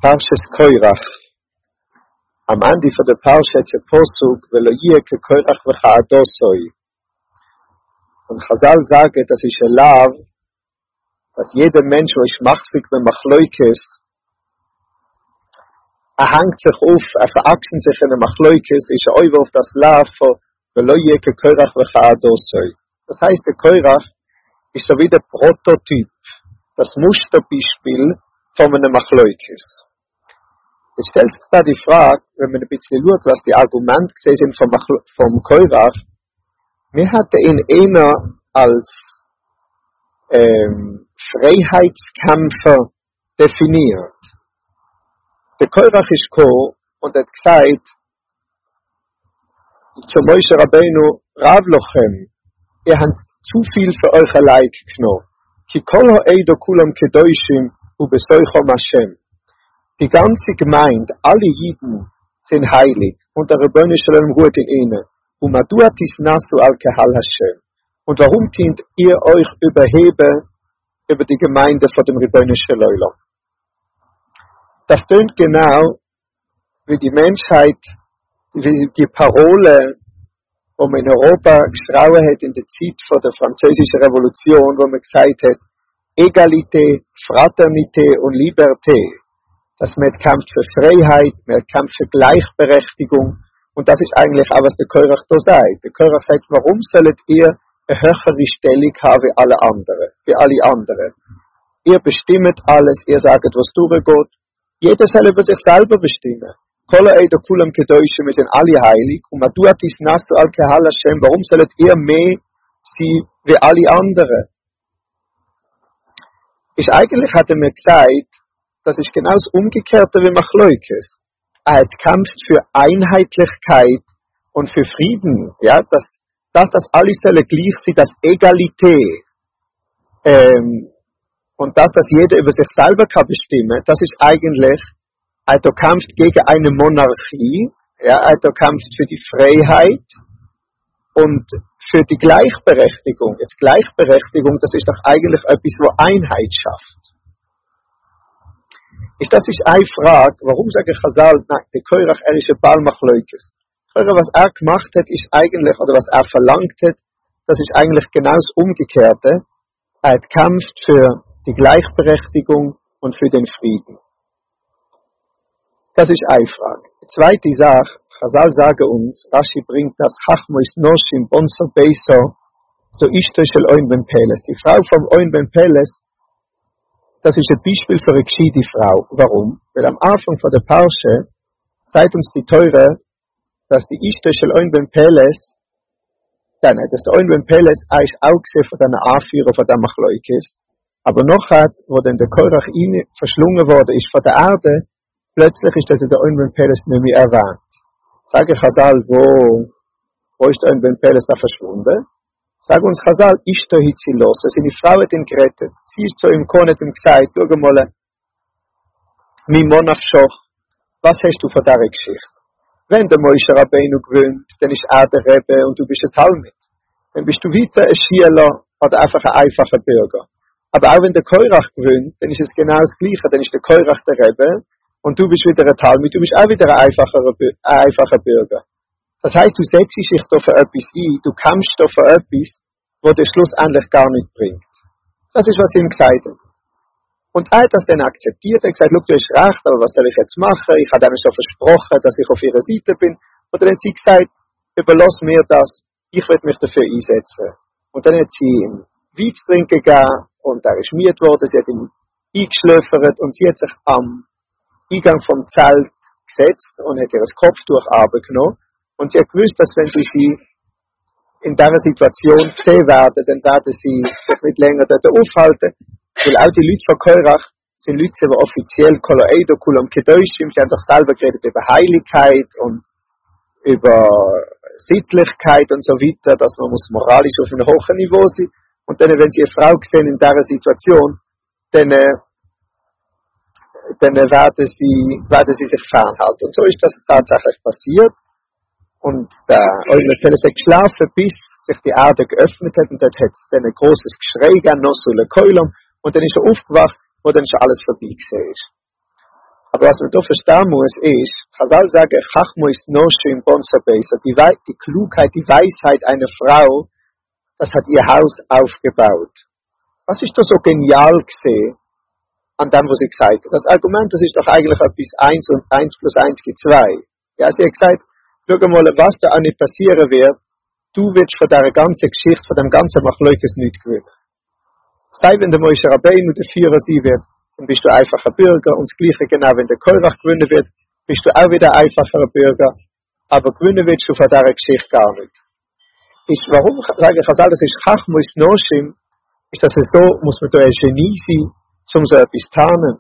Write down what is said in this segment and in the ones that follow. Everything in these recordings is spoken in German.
Parshas Korach. Am Ende von der Parsha hat es ein Posuk, weil ke Korach v'cha'adosoi. Und Chazal sagt, das ist ein Lav, dass jeder Mensch, der ist machsig mit Machloikes, hängt sich auf, verachsen sich in der Machloikes, ist ein auf das Lav von ke Korach v'cha'adosoi. Das heißt, der Korach ist so wie der Prototyp, das Musterbeispiel von einem Machloikes. Jetzt stellt sich da die Frage, wenn man ein bisschen schaut, was die Argumente gesehen sind vom Korach, wir hatten ihn einer als Freiheitskämpfer definiert. Der Korach ist gekommen und hat gesagt, zu Moshe Rabbeinu, Rav Lochem, ihr habt zu viel für euch allein genommen. Ki kol ha'eido kulam kedoshim u besoichom Hashem. Die ganze Gemeinde, alle Jiden sind heilig und der Rebbeinu Shalom ruht in ihnen. Und maduatis nasu al kehal Hashem. Und warum dient ihr euch überheben über die Gemeinde von dem Rebbeinu Shalom? Das tönt genau wie die Menschheit, wie die Parole, wo man in Europa geschrauen hat in der Zeit von der französischen Revolution, wo man gesagt hat, Egalité, Fraternité und Liberté. Dass man kämpft für Freiheit, man kämpft für Gleichberechtigung. Und das ist eigentlich auch, was der Korach da sagt. Der Korach sagt, warum sollt ihr eine höhere Stellung haben wie alle anderen? Ihr bestimmt alles, ihr sagt, was durchgeht. Jeder soll über sich selber bestimmen. Kola eido kulam kedoshim, wir sind alle heilig. Und maduatis nasu al kehal Hashem, warum sollt ihr mehr sein wie alle anderen? Eigentlich hat er mir gesagt, das ist genau das Umgekehrte wie Machloikes. Er hat kämpft für Einheitlichkeit und für Frieden, ja, dass alle sollen gleich sind, das Egalité, und dass jeder über sich selber kann bestimmen, das ist eigentlich, er hat kämpft gegen eine Monarchie, ja, er hat kämpft für die Freiheit und für die Gleichberechtigung. Jetzt Gleichberechtigung, das ist doch eigentlich etwas, wo Einheit schafft. Das ist eine Frage, warum sage ich Chazal, nein, der Korach, ist ein Baal Machloikes. Was er gemacht hat, ist eigentlich, oder was er verlangt hat, das ist eigentlich genau das Umgekehrte. Er hat kämpft für die Gleichberechtigung und für den Frieden. Das ist eine Frage. Die zweite Sache, Chazal sage uns, Rashi bringt das Chachmois Noshim Bonso Beiso, so Ishtoshel Oin Ben Peles. Die Frau vom Oin Ben Peles, das ist ein Beispiel für eine gescheite Frau. Warum? Weil am Anfang von der Parsche sagt uns die Teure, dass die Ishtoshel Oin Ben Peles, dass der Oin Ben Peles eigentlich auch gesehen von einer Anführer von der Machloikes, aber nachher, wo dann der Korach verschlungen worden ist von der Erde, plötzlich ist der Oin Ben Peles nicht mehr erwähnt. Sage Chazal, wo ist der Oin Ben Peles da verschwunden? Sag uns Chazal, los. Also die Frau hat ihn gerettet. Sie ist zu ihm gekommen und ihm gesagt, schau mal, Mimon Afshoch, was hast du von dieser Geschichte? Wenn der Moshe Rabbeinu gewöhnt, dann ist er der Rebbe und du bist ein Talmid. Dann bist du weiter ein Schüler oder einfach ein einfacher Bürger. Aber auch wenn der Korach gewöhnt, dann ist es genau das Gleiche. Dann ist der Korach der Rebbe und du bist wieder ein Talmid. Du bist auch wieder ein einfacher Bürger. Das heißt, du setzt dich da für etwas ein, du kämpfst da für etwas, wo der schlussendlich gar nicht bringt. Das ist, was ihm gesagt hat. Und er hat das dann akzeptiert, er hat gesagt, du hast recht, aber was soll ich jetzt machen? Ich habe ihnen schon versprochen, dass ich auf ihrer Seite bin. Und dann hat sie gesagt, überlass mir das, ich werde mich dafür einsetzen. Und dann hat sie ihm Wein zu trinken gegeben, und er ist müde worden, sie hat ihn eingeschläfert, und sie hat sich am Eingang vom Zelt gesetzt und hat ihr Kopftuch runtergenommen. Und sie hat gewusst, dass wenn sie in dieser Situation gesehen werden, dann werden sie sich nicht länger dort aufhalten. Weil auch die Leute von Korach sind Leute, die offiziell Koloeido, Kulam Kedoshim, sie haben doch selber geredet über Heiligkeit und über Sittlichkeit und so weiter, dass man muss moralisch auf einem hohen Niveau sein. Und dann, wenn sie eine Frau sehen in dieser Situation, dann werden sie sich fernhalten. Und so ist das tatsächlich passiert. Und der Oin Ben Peles hat geschlafen, bis sich die Erde geöffnet hat, und dort hat es dann ein großes Geschrei gegeben, Nosule Keulam, und dann ist er aufgewacht, wo dann schon alles vorbei gewesen ist. Aber was man da verstehen muss, ist, Chazal sagen, Chachmo ist Noshim Bonsa Beisa, die Klugheit, die Weisheit einer Frau, das hat ihr Haus aufgebaut. Was ist da so genial gesehen an dem, was sie gesagt hat? Das Argument, das ist doch eigentlich etwas 1 und 1 plus 1 gibt 2. Ja, sie hat gesagt, schau mal, was da auch nicht passieren wird, du wirst von dieser ganzen Geschichte, von dem ganzen Machleukes nichts gewinnen. Sei, wenn der Moshe Rabbeinu der Führer sein wird, dann bist du einfacher Bürger, und das Gleiche genau, wenn der Korach gewinnen wird, bist du auch wieder einfacher Bürger, aber gewinnen willst du von dieser Geschichte gar nicht. Warum sage ich, das ist Chachmus Noshim, ist, dass es da, muss man da ein Genie sein, um so etwas zu tarnen.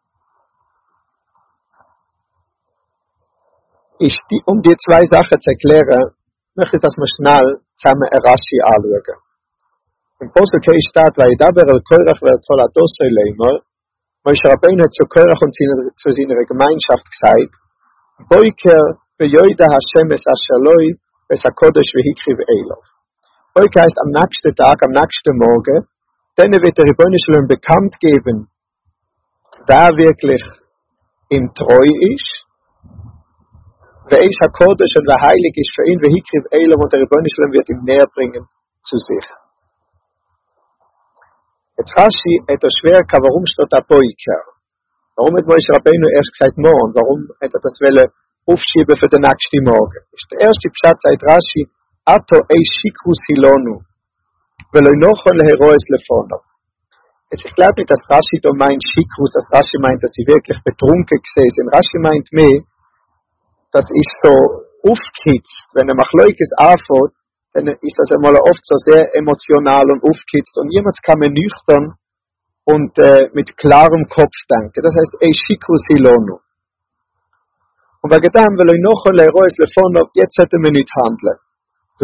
Um die zwei Sachen zu erklären, möchte ich, dass wir schnell zusammen ein Rashi anschauen. Im Posuk steht, weil Daber al-Korach wird voll Adosoi Leimer, Moshe Rabbeinu hat zu Korach und zu seiner Gemeinschaft gesagt, Boiker bejoida Hashem es Ashaloi es HaKodesh v'hikriv Eilof. Boiker heißt am nächsten Tag, am nächsten Morgen, dann wird der Ribono Shel Olam bekannt geben, wer wirklich ihm treu ist, wer ist HaKodesh und wer heilig ist für ihn, v'hikriv Eilof, und der Ribono Shel Olam wird ihm näher bringen zu sich. Jetzt Rashi hat er schwer gehabt, warum steht da Boiker? Warum hat Moshe Rabbeinu erst gesagt morgen? Warum hat er das aufschieben für den nächsten Morgen? Der erste Pshat sagt Rashi, Ato ei shikrus hilonu, velo nochon leheroes lefono. Jetzt ich glaube nicht, dass Rashi da meint Shikrus, dass Rashi meint, dass sie wirklich betrunken gesehen sind. Rashi meint mehr, das ist so aufgehitzt, wenn er Machleukes anfängt, dann ist das einmal oft so sehr emotional und aufgehitzt und jemals kann man nüchtern und mit klarem Kopf denken. Das heißt, ei shikrus hilono. Und wegen dem will ich noch ein Leroes Lefono, jetzt hätten wir nicht handeln. Der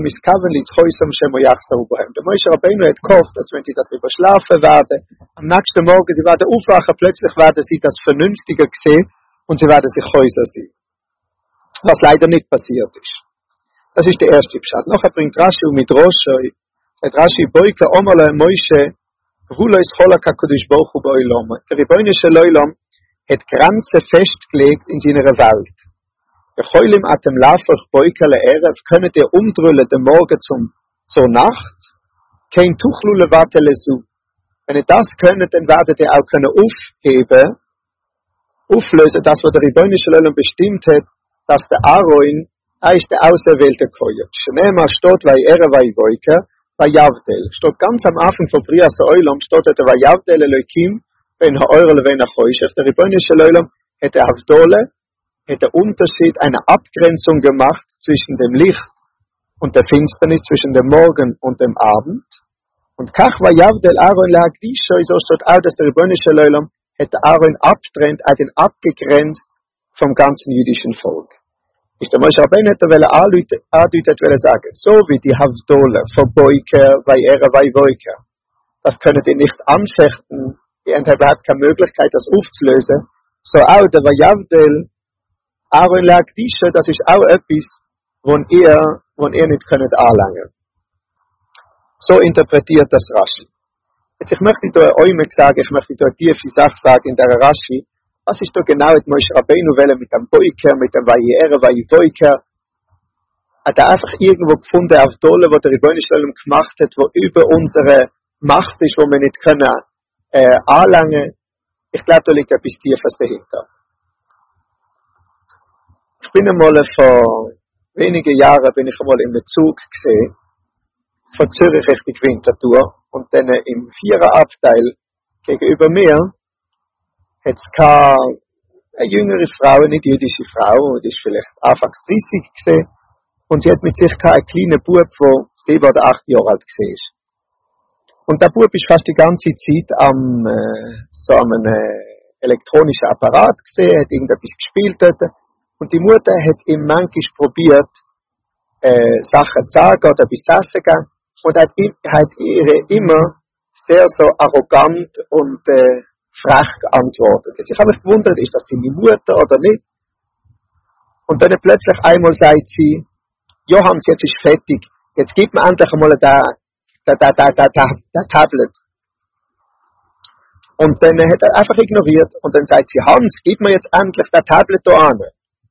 Moshe Rabbeinu hat gehofft, dass wenn sie das überschlafen werden, am nächsten Morgen, sie werden aufwachen, plötzlich werden sie das Vernünftiger sehen und sie werden sich Häuser sehen. Was leider nicht passiert ist. Das ist der erste Pshat. Nachher bringt Rashi mit Roshoi, sagt Rashi, Boike Omala Moshe, Rulois Cholak HaKadosh Baruch Hu Ba'olam. Der Ribono Shel Olam hat Grenzen festgelegt in seiner Welt. Becholim atem lafach Boike le'erev, könnt ihr umdrüllen den Morgen zur Nacht, kein Tuchlu levate lesu. Wenn ihr das könnt, dann werdet ihr auch können auflösen, das, was der Ribono Shel Olam bestimmt hat, dass der Aaron ist der auserwählte Koyot. Schnema steht, weil vai Boike, vai Yavdel. Steht ganz am Anfang von Brias Olam, steht der vai Yavdel Elokim, wenn Eure lewein Achoyshef. Der Ribono Shel Olam hat der Havdole, hat der Unterschied, eine Abgrenzung gemacht zwischen dem Licht und der Finsternis, zwischen dem Morgen und dem Abend. Und Kach vai Yavdel Aaron lag die Scheu, so steht auch, dass der Ribono Shel Olam hat der Aaron abgegrenzt vom ganzen jüdischen Volk. Ist der Moshe Rabbeinu hat andeuten sagen, so wie die Havdole von Boiker, vai Boiker, das können die nicht anfechten, die haben überhaupt keine Möglichkeit, das aufzulösen, so auch der Vayavdel, Aaron lag Dische, das ist auch etwas, wo ihr nicht könnt anlangen. So interpretiert das Rashi. Jetzt ich möchte da euch sagen, ich möchte da tiefe Sache sagen in der Rashi. Was ist da genau mit Moshe Rabbeinu mit dem Boiker, mit dem vai Boiker? Hat er einfach irgendwo gefunden auf Dole, wo der Ribono Shel Olam gemacht hat, wo über unsere Macht ist, wo wir nicht können anlangen. Ich glaube, da liegt etwas Tiefes dahinter. Ich bin einmal vor wenigen Jahren bin ich einmal im Zug gesehen, von Zürich Richtung Winterthur, und dann im 4er Abteil gegenüber mir hat es eine jüngere Frau, eine jüdische Frau, die ist vielleicht anfangs 30 gesehen, und sie hat mit sich einen kleinen Bub, der 7 oder 8 Jahre alt war. Und der Bub ist fast die ganze Zeit am so einem elektronischen Apparat gesehen, hat irgendetwas gespielt dort, und die Mutter hat ihm manchmal probiert, Sachen zu sagen oder etwas zu essen geben, und hat ihr immer sehr so arrogant und frech geantwortet. Ich habe mich gewundert, ist das seine Mutter oder nicht? Und dann plötzlich einmal sagt sie, Johannes, jetzt ist fertig, jetzt gib mir endlich einmal das Tablet. Und dann hat er einfach ignoriert. Und dann sagt sie, Hans, gib mir jetzt endlich das Tablet da an.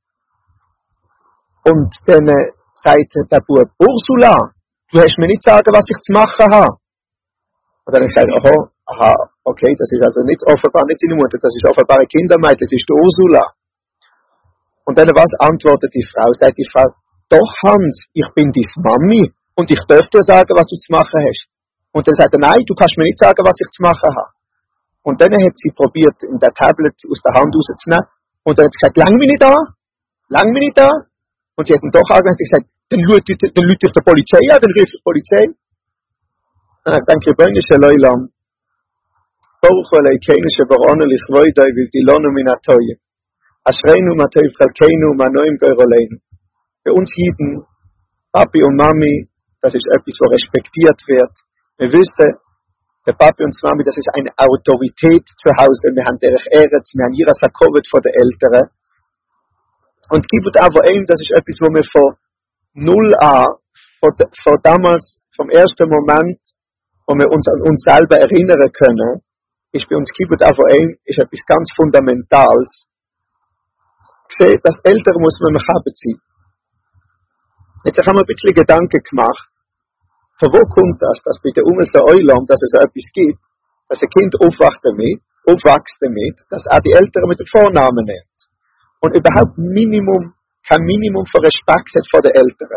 Und dann sagt der Bub, Ursula, du hast mir nicht sagen, was ich zu machen habe. Und dann habe ich gesagt, aha, okay, das ist also nicht offenbar nicht seine Mutter, das ist offenbar eine Kindermeid, das ist die Ursula. Und dann was antwortet die Frau? Sagt die Frau, doch Hans, ich bin deine Mami und ich darf dir sagen, was du zu machen hast. Und dann sagt er, nein, du kannst mir nicht sagen, was ich zu machen habe. Und dann hat sie probiert, in der Tablet aus der Hand rauszunehmen. Und dann hat sie gesagt, lang mich nicht da. Und sie hat ihn doch angehört und gesagt, dann rufe ich der Polizei an, dann rufe ich die Polizei. Und ich denke, Bönische Leulam, Baucholei, Kenische Baroneli, Chwoidei, will die Lono Minatoye. Aschreinu, Matoi, Chalkeinu, Manoim, Geuroleinu. Bei uns Jiden, Papi und Mami, das ist etwas, was respektiert wird. Wir wissen, der Papi und die Mami, das ist eine Autorität zu Hause. Wir haben Derech Eretz, wir haben Jiras HaKovet von den Eltern. Und Kibbut Avoim, das ist etwas, wo wir von null an, von damals, vom ersten Moment, wo wir uns an uns selber erinnern können, ist bei uns Kibbut Avoim, ist etwas ganz Fundamentales. Gesehen, das Ältere muss man mechaber ziehen. Jetzt haben wir ein bisschen Gedanken gemacht, von wo kommt das, dass bei der Umes der Eulam, dass es etwas gibt, dass ein Kind aufwächst damit, dass auch die Eltern mit dem Vornamen nennt. Und überhaupt kein Minimum von Respekt hat vor den Eltern.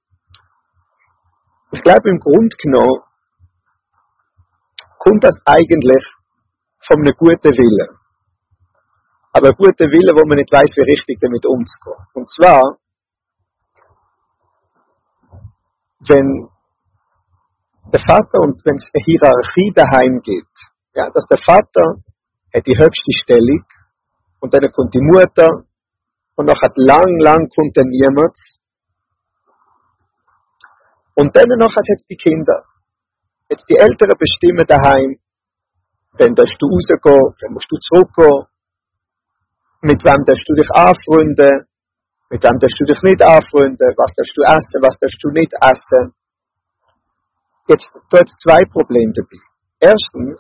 Ich glaube, im Grunde genommen kommt das eigentlich von einem guten Willen. Aber ein guter Wille, wo man nicht weiß, wie richtig damit umzugehen. Und zwar, wenn der Vater und wenn es eine Hierarchie daheim gibt, ja, dass der Vater hat die höchste Stellung und dann kommt die Mutter und noch hat lang kommt dann niemand. Und dann noch hat jetzt die Kinder. Jetzt die Eltern bestimmen daheim, wenn darfst du rausgehen, wenn musst du zurückgehen, mit wem darfst du dich anfreunden, mit wem darfst du dich nicht anfreunden, was darfst du essen, was darfst du nicht essen. Jetzt dort zwei Probleme dabei. Erstens,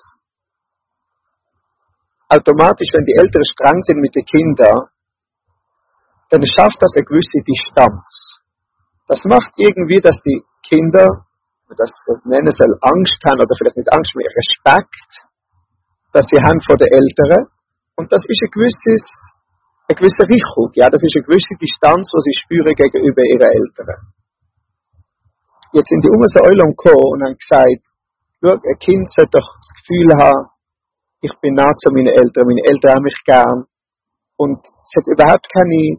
automatisch, wenn die Eltern streng sind mit den Kindern, dann schafft das eine gewisse Distanz. Das macht irgendwie, dass die Kinder, das nennen soll, Angst haben, oder vielleicht nicht Angst, mehr Respekt, dass sie haben vor den Eltern. Und das ist eine gewisse Richtung, ja, das ist eine gewisse Distanz, die sie spüren gegenüber ihren Eltern. Jetzt sind die Umes der Eulam gekommen und haben gesagt, schau, ein Kind sollte doch das Gefühl haben, ich bin nah zu meinen Eltern haben mich gern. Und es hat überhaupt keine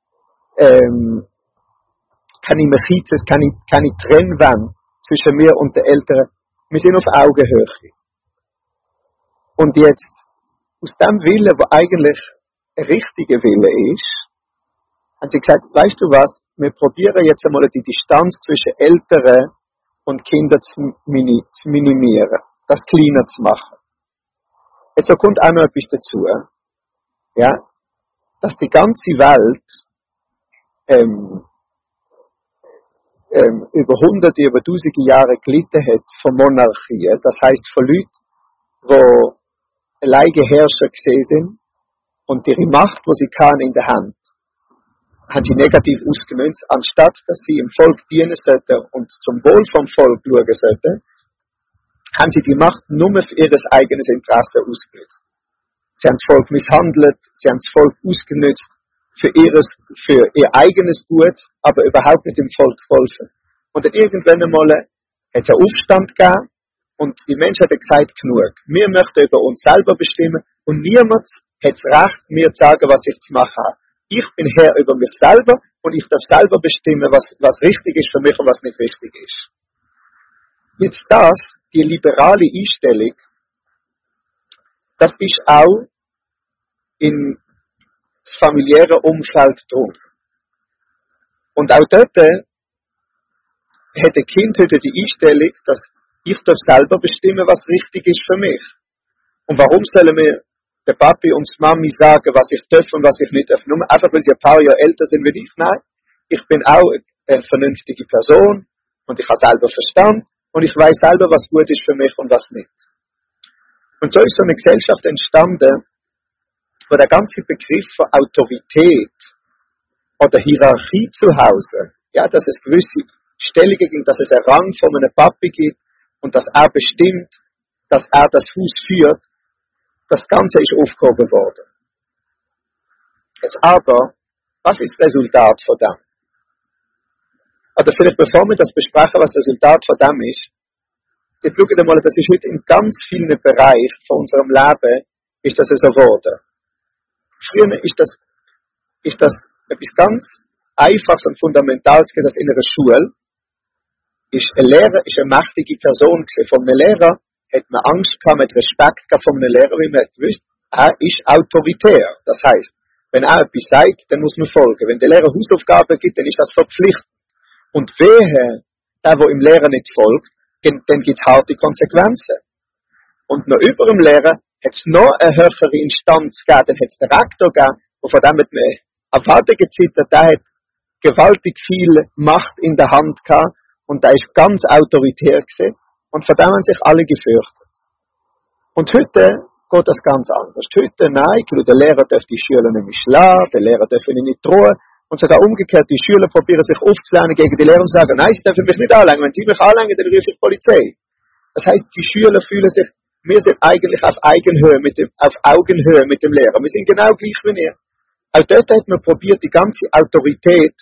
Mechizes, keine Trennwand zwischen mir und den Eltern. Wir sind auf Augenhöhe. Und jetzt, aus dem Willen, der eigentlich ein richtiger Wille ist, haben sie gesagt, weißt du was, wir probieren jetzt einmal die Distanz zwischen Eltern und Kindern zu minimieren, das kleiner zu machen. Jetzt kommt auch noch etwas dazu, ja, dass die ganze Welt über Hunderte, über Tausende Jahre gelitten hat von Monarchie, das heißt von Leuten, die alleine Herrscher gesehen sind und ihre Macht, die sie in der Hand, haben sie negativ ausgenutzt, anstatt dass sie im Volk dienen sollten und zum Wohl vom Volk schauen sollten, haben sie die Macht nur für ihr eigenes Interesse ausgenutzt. Sie haben das Volk misshandelt, sie haben das Volk ausgenutzt für ihr eigenes Gut, aber überhaupt nicht dem Volk geholfen. Und dann irgendwann einmal hat es einen Aufstand gegeben und die Menschen haben gesagt, genug. Wir möchten über uns selber bestimmen und niemand hat das Recht, mir zu sagen, was ich zu machen habe. Ich bin Herr über mich selber und ich darf selber bestimmen, was richtig ist für mich und was nicht richtig ist. Jetzt die liberale Einstellung, das ist auch in das familiäre Umfeld drin. Und auch dort hat ein Kind heute die Einstellung, dass ich darf selber bestimmen, was richtig ist für mich. Und warum sollen mir der Papi und die Mami sagen, was ich darf und was ich nicht darf? Nur einfach, weil sie ein paar Jahre älter sind wie ich. Nein, ich bin auch eine vernünftige Person und ich habe selber Verstand und ich weiß selber, was gut ist für mich und was nicht. Und so ist so eine Gesellschaft entstanden, wo der ganze Begriff von Autorität oder Hierarchie zu Hause, ja, dass es gewisse Stellungen gibt, dass es einen Rang von einem Papi gibt und dass er bestimmt, dass er das Haus führt, das Ganze ist aufgehoben worden. Jetzt aber, was ist das Resultat von dem? Oder vielleicht bevor wir das besprechen, was das Resultat von dem ist, jetzt schaut mal, das ist heute in ganz vielen Bereichen von unserem Leben, ist das so geworden. Früher ist das etwas ganz Einfaches und Fundamentales, dass in einer Schule ist ein Lehrer ist eine mächtige Person gewesen. Von einem Lehrer hat man Angst gehabt, mit Respekt gehabt von einem Lehrer, weil man gewusst, er ist autoritär. Das heisst, wenn er etwas sagt, dann muss man folgen. Wenn der Lehrer Hausaufgaben gibt, dann ist das verpflichtend. Und wehe, der im Lehrer nicht folgt, dann gibt es harte Konsequenzen. Und noch über dem Lehrer hat es noch eine höhere Instanz gegeben, dann hat es den Rektor gegeben, und von dem hat man erwartet gezittert, der hat gewaltig viel Macht in der Hand gehabt, und der ist ganz autoritär gewesen, und von dem haben sich alle gefürchtet. Und heute geht das ganz anders. Heute, nein, der Lehrer darf die Schüler nicht mehr schlagen, der Lehrer darf ihnen nicht drohen, und sogar umgekehrt, die Schüler probieren sich aufzulernen gegen die Lehrer und sagen, nein, sie dürfen mich nicht anlängen, wenn sie mich anlängen, dann rufe ich die Polizei. Das heisst, die Schüler fühlen sich, wir sind eigentlich auf Augenhöhe mit dem Lehrer. Wir sind genau gleich wie ihr. Auch dort hat man probiert, die ganze Autorität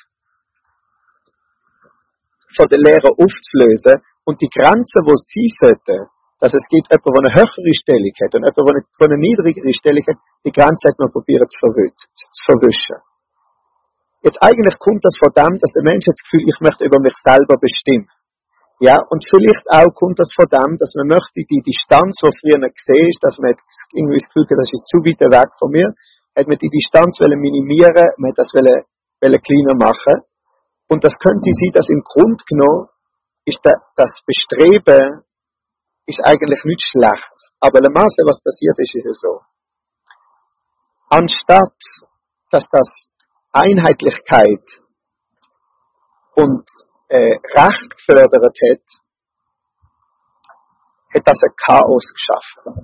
von den Lehrern aufzulösen und die Grenzen, wo es sein sollte, dass es gibt jemanden, der eine höhere Stellung hat und jemanden, der eine niedrigere Stellung hat, die Grenze hat man probiert zu verwischen. Jetzt eigentlich kommt das von dem, dass der Mensch hat das Gefühl, ich möchte über mich selber bestimmen. Ja, und vielleicht auch kommt das von dem, dass man möchte die Distanz, die früher gesehen ist, dass man irgendwie das Gefühl hat, das ist zu weit weg von mir, hat man die Distanz minimieren, man hat das kleiner machen. Und das könnte sein, dass im Grunde genommen ist das Bestreben ist eigentlich nichts Schlechtes. Aber le Masse, was passiert ist, ist es so. Anstatt, dass das Einheitlichkeit und Recht gefördert hat das ein Chaos geschaffen.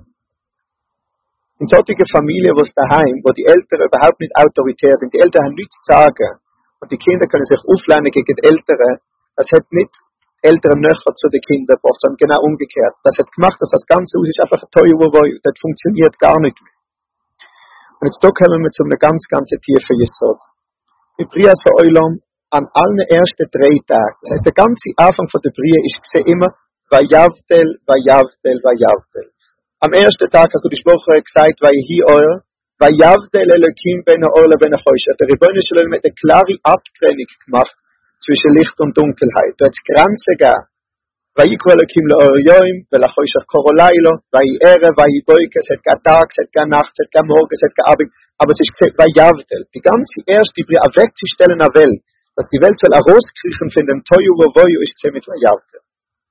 In solchen Familien, wo es daheim, wo die Eltern überhaupt nicht autoritär sind, die Eltern haben nichts zu sagen und die Kinder können sich auflehnen gegen die Eltern, das hat nicht die Eltern näher zu den Kindern gebracht, sondern genau umgekehrt. Das hat gemacht, dass das ganze Haus ist einfach ein Teuer, das funktioniert gar nicht mehr. Und jetzt da kommen wir zu einem ganz, ganz tiefen Jesod. Im Prias von Eulam, an allen ersten 3 Tagen, das heißt, der ganze Anfang von der Brie ist gesehen immer, Vayavtel, Vayavtel, Vayavtel. Am ersten Tag hat die Sprache gesagt, Vayehi Oil, Vayavtel Elokim ben Oil ben Chosh. Der Rebbeinu Shalom hat eine klare Abtrennung gemacht zwischen Licht und Dunkelheit. Da hat es Grenzen gegeben. Vayiku Elokim le'Oryoim, ve'lachosh korolaylo, Vayi Ere, Vayi Boike, es hat kein Tag, es hat keine Nacht, es hat kein Morgen, es hat kein Abend. Aber es ist gesagt, Vayavtel. Die ganze erste Brie wegzustellen in der Welt, dass die Welt soll herauskriechen von dem Toyu Wovoyu, ist gesehen mit Vayavtel.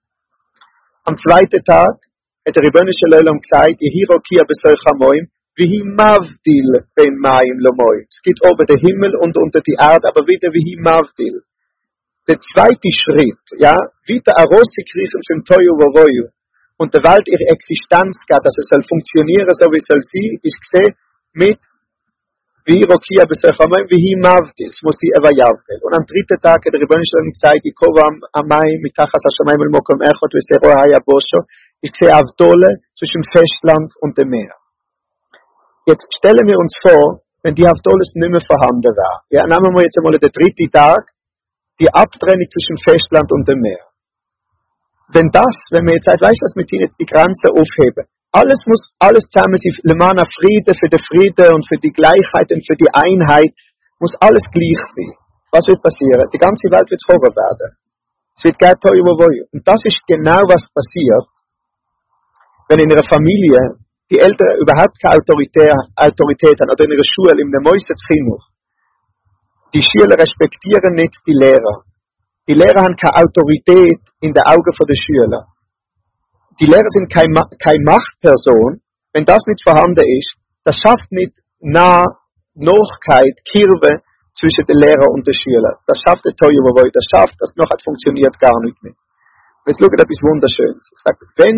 Am zweiten Tag hat der Rebbeinu Shalom gesagt, Yehirokia besoich hamoim, Vihi Mavdil ben Maim lomoim. Es gibt oben den Himmel und unter die Erde, aber wieder Vihi Mavdil. Der zweite Schritt, ja, wieder herauszukriechen von Toyu Wovoyu und der Welt ihre Existenz gab, dass es soll funktionieren, so wie es soll sein, ist gesehen mit Yehirokia besoich hamoim, Vihi Mavdil. Es muss sie Vayavtel. Und am dritten Tag hat der Rebbeinu Shalom gesagt, Yikovam Amayim mitachas hashamayim el mokom echot v'sero hayabosho. Ich sehe Avdole zwischen Festland und dem Meer. Jetzt stellen wir uns vor, wenn die Avdole nicht mehr vorhanden wäre. Ja, nehmen wir jetzt einmal den 3. Tag, die Abtrennung zwischen Festland und dem Meer. Wenn wir jetzt sagt, weißt du, dass wir jetzt die Grenze aufheben, alles zusammen, Le Mana Friede für den Frieden und für die Gleichheit und für die Einheit, muss alles gleich sein. Was wird passieren? Die ganze Welt wird Horror werden. Es wird gar Toyu Wovoyu. Und das ist genau, was passiert, wenn in einer Familie die Eltern überhaupt keine Autorität haben, oder in einer Schule, in einem Mäuset Chinuch, die Schüler respektieren nicht die Lehrer. Die Lehrer haben keine Autorität in den Augen der Schüler. Die Lehrer sind keine Machtperson. Wenn das nicht vorhanden ist, das schafft nicht Nachkeit, Kirbe zwischen den Lehrer und den Schülern. Das schafft der Toyu Wovoyu, das schafft, das noch hat funktioniert gar nicht mehr. Und jetzt schaut etwas Wunderschönes. Ich sage, wenn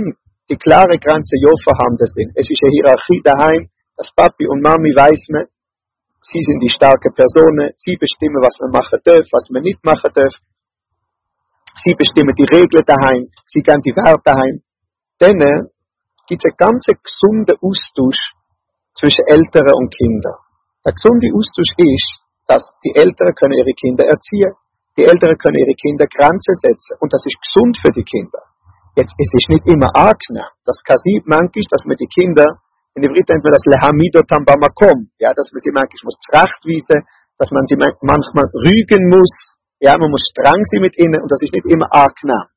die klare Grenze ja vorhanden sind. Es ist eine Hierarchie daheim, dass Papi und Mami weiß man, sie sind die starke Personen, sie bestimmen, was man machen darf, was man nicht machen darf. Sie bestimmen die Regeln daheim, sie geben die Werte daheim. Dann gibt es einen ganz gesunden Austausch zwischen Eltern und Kindern. Der gesunde Austausch ist, dass die Eltern können ihre Kinder erziehen, die Eltern können ihre Kinder Grenzen setzen und das ist gesund für die Kinder. Jetzt, es ist nicht immer angenehm. Das kann sein, manchmal, dass man die Kinder, in der Welt nennt man das Lehamido Tambamakom, ja, dass man sie manchmal muss zurechtweisen, dass man sie manchmal rügen muss, ja, man muss streng sein mit ihnen und das ist nicht immer angenehm.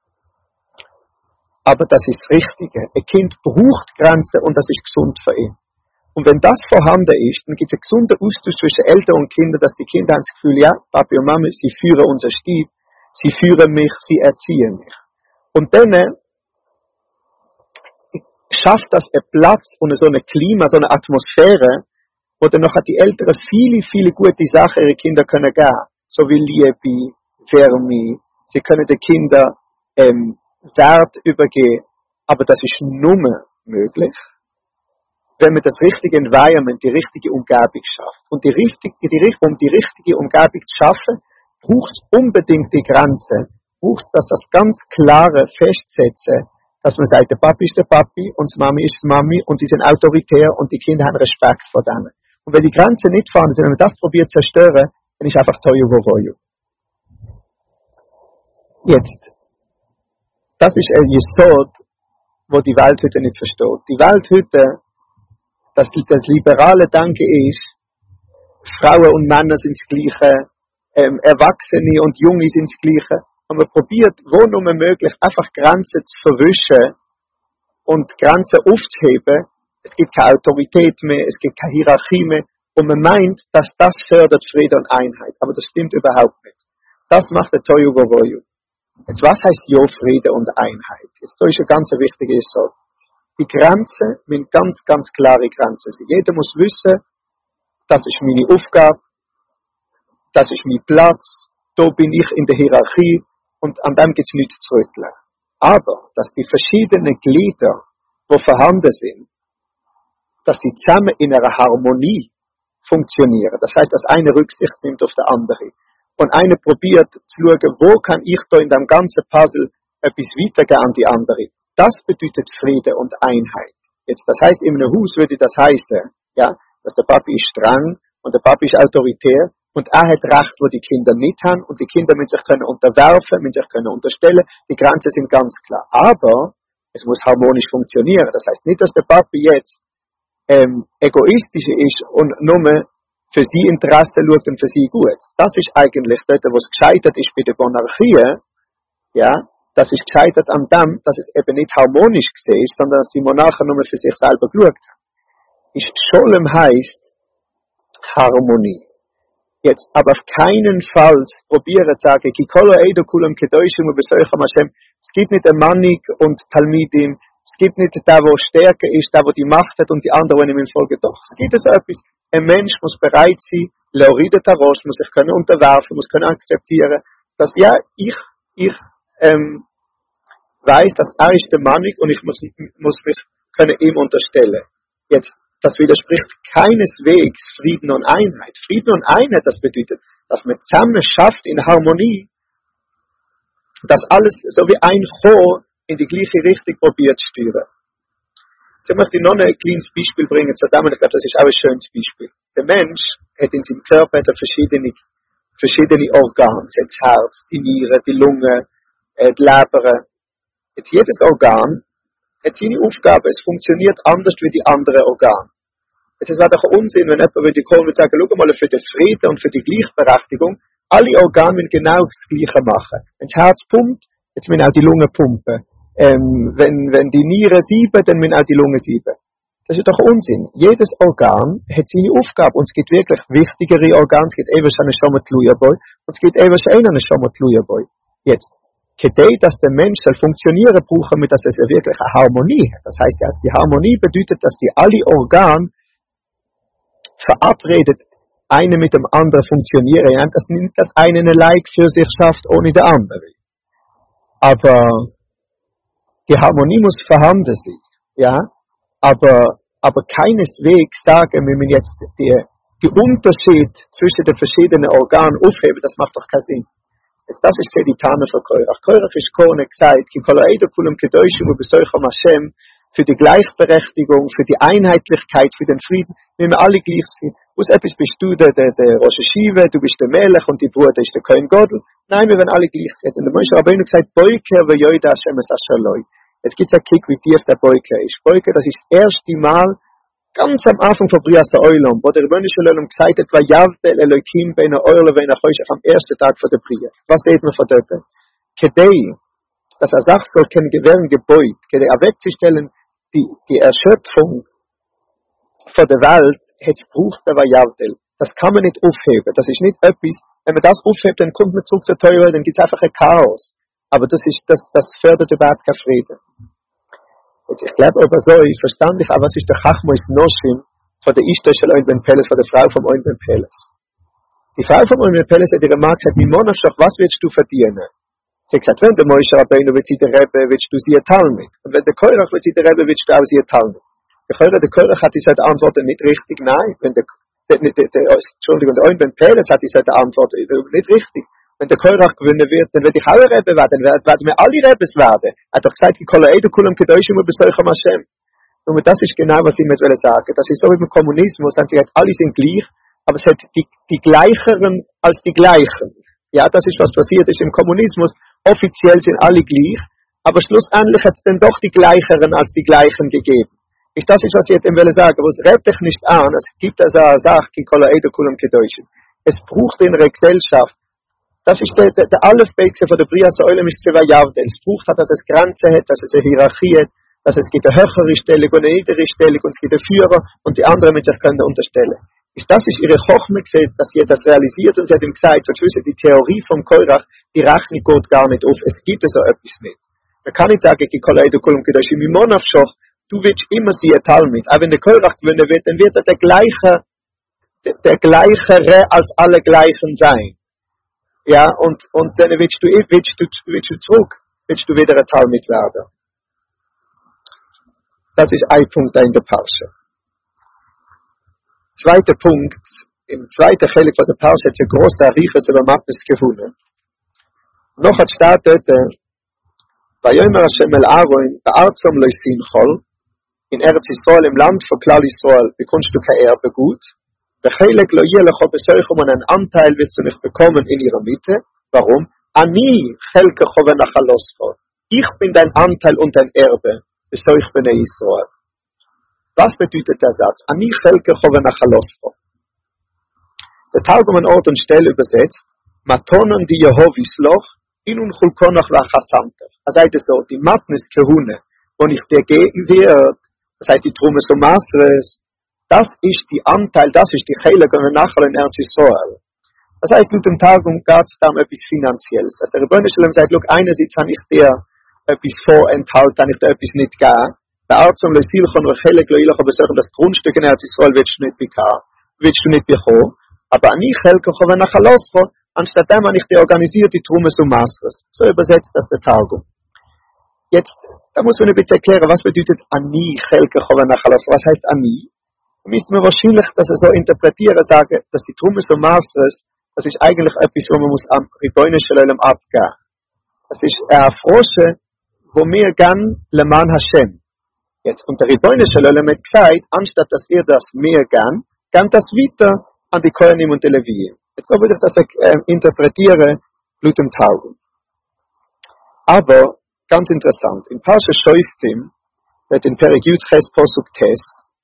Aber das ist das Richtige. Ein Kind braucht Grenzen und das ist gesund für ihn. Und wenn das vorhanden ist, dann gibt es einen gesunden Austausch zwischen Eltern und Kindern, dass die Kinder haben das Gefühl, ja, Papi und Mami, sie führen unser Stil, sie führen mich, sie erziehen mich. Und dann schafft das einen Platz und so ein Klima, so eine Atmosphäre, wo dann noch die Eltern viele, viele gute Sachen ihre Kinder können geben. So wie Liebe, Wärme, sie können den Kindern Wert übergeben. Aber das ist nur möglich, wenn man das richtige Environment, die richtige Umgebung schafft. Und um die richtige Umgebung zu schaffen, braucht es unbedingt die Grenze, braucht es das ganz klare Festsetzen, dass man sagt, der Papi ist der Papi und die Mami ist die Mami und sie sind autoritär und die Kinder haben Respekt vor denen. Und wenn die Grenze nicht vorhanden sind, wenn man das probiert zu zerstören, dann ist einfach Toyo Wovoyo. Jetzt, das ist ein Jesod, wo die Welt heute nicht versteht. Die Welt heute, das liberale Denken ist, Frauen und Männer sind das Gleiche, Erwachsene und Junge sind das Gleiche. Und man probiert, wo nur möglich, einfach Grenzen zu verwischen und Grenzen aufzuheben. Es gibt keine Autorität mehr, es gibt keine Hierarchie mehr. Und man meint, dass das fördert Friede und Einheit. Aber das stimmt überhaupt nicht. Das macht der Toyo Wovoyo. Jetzt, was heißt ja Friede und Einheit? Jetzt, da ist eine ganz wichtige Sache. Die Grenzen müssen ganz, ganz klare Grenzen sein. Jeder muss wissen, das ist meine Aufgabe, das ist mein Platz, da bin ich in der Hierarchie und an dem gibt es nichts zu rütteln. Aber, dass die verschiedenen Glieder, die vorhanden sind, dass sie zusammen in einer Harmonie funktionieren. Das heißt, dass eine Rücksicht nimmt auf der andere. Und einer probiert zu schauen, wo kann ich da in dem ganzen Puzzle etwas weitergeben an die andere. Das bedeutet Friede und Einheit. Jetzt, das heißt, in einem Haus würde das heißen, ja, dass der Papi ist streng und der Papi ist autoritär und er hat Recht, wo die Kinder nicht haben und die Kinder müssen sich können unterwerfen, müssen sich können unterstellen. Die Grenzen sind ganz klar. Aber es muss harmonisch funktionieren. Das heißt nicht, dass der Papi jetzt egoistisch ist und nur für sie Interesse schaut und für sie gut. Das ist eigentlich dort, wo es gescheitert ist bei der Monarchie, ja, das ist gescheitert an dem, dass es eben nicht harmonisch gesehen ist, sondern dass die Monarchen nur für sich selber geschaut haben. Scholem heißt Harmonie. Jetzt, aber auf keinen Fall probieren zu sagen, Kikolo Eido Kulam Kedoshim und Besoichem Hashem, es gibt nicht ein Mannig und Talmidim, es gibt nicht der, wo stärker ist, der, wo die Macht hat und die anderen, die ihm folgen. Doch, es gibt so etwas. Ein Mensch muss bereit sein, Leoride Tarosh, muss sich können unterwerfen, muss können akzeptieren, dass, ja, ich weiß, dass er ist der Mannig und ich muss mich können ihm unterstellen. Jetzt, das widerspricht keineswegs Frieden und Einheit. Frieden und Einheit, das bedeutet, dass man zusammen schafft in Harmonie, dass alles so wie ein Chor in die gleiche Richtung probiert zu steuern. Jetzt möchte ich noch ein kleines Beispiel bringen zu dem, ich glaube, das ist auch ein schönes Beispiel. Der Mensch hat in seinem Körper verschiedene Organe. Es hat das Herz, die Niere, die Lunge, die Leber. Jetzt jedes Organ hat seine Aufgabe. Es funktioniert anders wie die anderen Organe. Jetzt wäre doch Unsinn, wenn jemand kommen und sagen, schau mal, für den Frieden und für die Gleichberechtigung, alle Organe müssen genau das Gleiche machen. Wenn das Herz pumpt, jetzt müssen auch die Lungen pumpen. Wenn die Niere sieben, dann müssen auch die Lungen sieben. Das ist doch Unsinn. Jedes Organ hat seine Aufgabe. Und es gibt wirklich wichtigere Organe. Es gibt etwas an Shomatluyaboy und es gibt etwas an Shomatluyaboy. Jetzt, dass der Mensch funktionieren brauchen, mit dass es wirklich eine Harmonie hat. Das heißt, dass die Harmonie bedeutet, dass die alle Organe verabredet, eine mit dem anderen funktionieren. Ja? Das nimmt das eine Like für sich schafft, ohne der andere. Aber Die Harmonie muss vorhanden sein, ja, aber keineswegs sagen, wenn man jetzt die Unterschied zwischen den verschiedenen Organen aufheben, das macht doch keinen Sinn. Das ist die Tane von Korach. Korach ist Kone gesagt, ki kol eider kulem kedoshim u besoicham Hashem, für die Gleichberechtigung, für die Einheitlichkeit, für den Frieden, wenn wir alle gleich sind. Was etwas bist du, der Rosh Hashiva, du bist der Melech und die Bruder ist der Kohen Gadol. Nein, wir werden alle gleich sein. Und der Moshe Rabbeinu gesagt, Boiker ve Yoda Hashem es Ashaloi. Es gibt einen Kick, wie tief der Boiker ist. Boiker, das ist das erste Mal, ganz am Anfang von Brias Oilom, wo der Rebbeinu Shalom gesagt hat, war Yavdel Elokim beina Oile beina Choshech am ersten Tag von der Bria. Was sieht man von dort? Kedei, dass er sagt, soll kein Gewähren gebeut, kedei wegzustellen, die Erschöpfung von der Welt, hat braucht der Yavdel. Das kann man nicht aufheben. Das ist nicht etwas, wenn man das aufhebt, dann kommt man zurück zur Teure, dann gibt es einfach ein Chaos. Aber das fördert überhaupt keinen Frieden. Jetzt, ich glaube aber so, ich verstand nicht, aber was ist der Chachmois Noshim von der Ishtar shel Oin ben Peles, von der Frau vom Oin ben Peles? Die Frau vom Oin ben Peles hat ihre Mann gesagt, Mimonavshach, was willst du verdienen? Sie hat gesagt, wenn der Moshe Rabbeinu wird sie der Rebbe, willst du sie Talmid. Und wenn der Korach wird sie der Rebbe, willst du auch sie Talmid. Der Korach hat diese Antwort nicht richtig, nein. Wenn der Oin ben Peles hat diese Antwort nicht richtig. Wenn der Korach gewinnen wird, dann werde ich auch Rebbe werden, dann werden wir alle Rebbes werden. Er hat doch gesagt, die Kol eider kulem kedoshim u besoicham Hashem. Und das ist genau, was ich mir sagen will. Das ist so wie im Kommunismus, alle sind gleich, aber es hat die Gleicheren als die Gleichen. Ja, das ist, was passiert ist im Kommunismus. Offiziell sind alle gleich, aber schlussendlich hat es dann doch die Gleicheren als die Gleichen gegeben. Das ist, was ich jetzt will sagen. Aber es redet dich nicht an. Es gibt also eine Sache, die Kol eider kulem kedoshim. Es braucht in einer Gesellschaft, das ist der Aleph-Bet von der Brias Oilem ist Zeva Yavdel. Es braucht, dass es Grenzen hat, dass es eine Hierarchie hat, dass es gibt eine höhere Stellung und eine niedere Stellung und es gibt einen Führer und die anderen mit sich können unterstellen. Das ist ihre Chochme gesehen, dass sie das realisiert und sie hat ihm gesagt, so die Theorie vom Korach, die Rechnung geht gar nicht auf. Es gibt so etwas nicht. Man kann nicht sagen, du willst immer sie Talmid. Aber wenn der Korach gewinnen wird, dann wird er der Gleichere als alle Gleichen sein. Ja, und dann willst du zurück, willst du wieder ein Talmid werden. Das ist ein Punkt in der Parsche. Zweiter Punkt, im zweiten Chelik von der Parsche hat sie große Ariches über Matnes gefunden. Noch hat steht dort, Vayomer Hashem el Aaron, be'arzom loisin chol, in Eretz Yisrael, im Land von Klal Yisrael, bekommst du kein Erbe gut. Bechelek lo yelech besoichum und ein Anteil wirst du nicht bekommen in ihrer Mitte. Warum? Ani chelke chove nachaloscho. Ich bin dein Anteil und dein Erbe. Besoich bnei Yisrael. Was bedeutet der Satz? Ani chelke chove nachaloscho. Der Targum an Ort und Stelle übersetzt, Matonon di Jehovisloch, inun chulkonach vachasamter. Er sagt es so, die Matnes Kehune, wo ich dir geben wird, das heißt die Trumes und Masres, das ist die Anteil, das ist die Heilige und Nachal in Eretz Yisrael. Das heißt, mit dem Targum geht es da um etwas Finanzielles. Also der Rebbeinu Shalom sagt, einerseits habe ich dir etwas vorenthalten, habe ich dir etwas nicht gegeben. Der Arzt um Lesilchon und Heilig Loilach, aber sagen, das Grundstück in Eretz Yisrael willst du nicht bekommen. Aber an ich Helke chove nachaloscho, anstatt dem habe ich dir organisiert die Trumes und Masres. So übersetzt das der Targum. Jetzt, da muss man ein bisschen erklären, was bedeutet Ani Helke chove nachaloscho? Was heißt Ani? Müsste man wahrscheinlich, dass er so interpretieren, sagen, dass die Trumes und Masres, das ist eigentlich etwas, wo man muss am Rebbeinu Shalom abgeben. Das ist eine Frosche, wo wir gern Leman Hashem. Jetzt, und der Rebbeinu Shalom hat gesagt, anstatt dass ihr das mehr gern das weiter an die Kohanim und die Levien. Jetzt so würde ich das interpretieren, laut dem Targum. Aber, ganz interessant, in Parsha Shoiftim, wird in Perek Yud Ches Posuk Tes,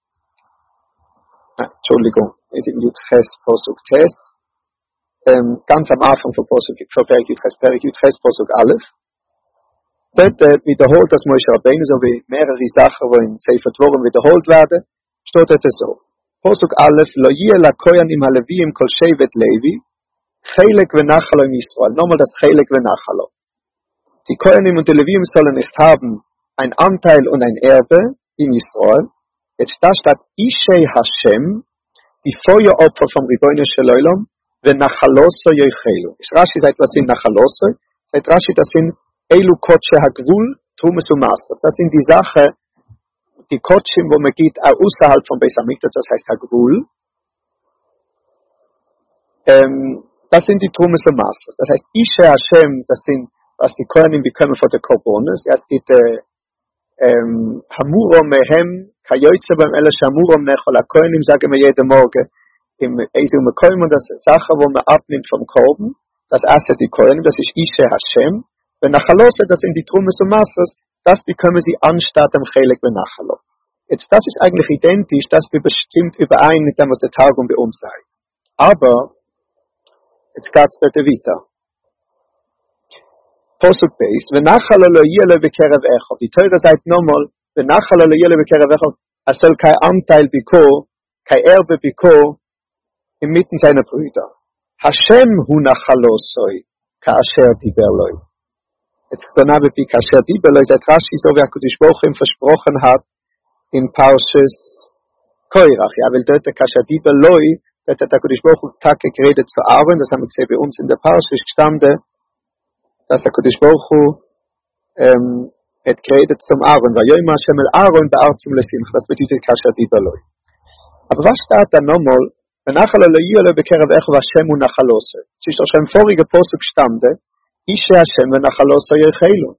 in Yud Ches Posuk Tes, ganz am Anfang von Perek Yud Ches Posuk Aleph, dort wiederholt das Moshe Rabbeinu, so wie mehrere Sachen, die in Sefer Dvorim wiederholt werden, steht dort so. Posuk Aleph, lo yeh la koyanim halevim kol shevet Levi, chelek v'nachalo in Israel. Nochmal das chelek v'nachalo. Die Koyanim und die Levim sollen nicht haben ein Anteil und ein Erbe in Israel. Jetzt da steht Ishei Hashem, die Feueropfer vom Rebbeinu Shalom, v'nachaloso yoichelu. Rashi sagt, was sind Nachaloso? Sagt Rashi, das sind Elu Kotsche Hagvul, Trumes und Masters. Das sind die Sachen, die Kotschim, wo man geht, auch außerhalb von Beis Hamikdash, das heißt Hagvul. Das sind die Trumes und Masters. Das heißt, Ishe Hashem, das sind, was die Kohanim bekommen von der Korbones. Ja, es geht, Hamurom mehem, kayoyze beim Elish Hamurom nechol ha-Kohanim, sagen wir jeden Morgen, im Eisel Mekoim, und das ist Sache, wo man abnimmt vom Korben, das erste die Kohanim, das ist Ishe Hashem, wenn Nachalose, das sind die Trumes und Masters, das bekommen sie anstatt dem Chelek ben Nachalo. Jetzt, das ist eigentlich identisch, das bestimmt überein mit dem, was der Targum bei uns sagt. Aber, jetzt geht's dort weiter. Posuk Beis, v'nachal lo yele bekerev echo. Die Teure sagt nochmal, v'nachal lo yele bekerev echo, soll kein Anteil biko, kein Erbe biko, inmitten seiner Brüder. Hashem hu nachalosoi, ka asher diberloi. Jetzt so nabe bi ka asher diberloi, seit Rashi, so wie HaKadosh Baruch Hu ihm versprochen hat, in Parshas Koirach, ja, weil dort ka asher diberloi, dort hat HaKadosh Baruch Hu Tage geredet zu Aaron, das haben wir gesehen bei uns in der Parsha, ist gestanden, dass HaKadosh Baruch Hu hat geredet zum Aaron, weil Yoim Hashem el Aaron be'arzum lesimcha, das bedeutet kasher diberloi. Aber was steht da nochmal, v'nachal lo yile bekerev echo v'Hashem hu nachalose. Es ist doch schon im vorigen Posuk gestanden, Ishe Hashem v'nachalose yechelu.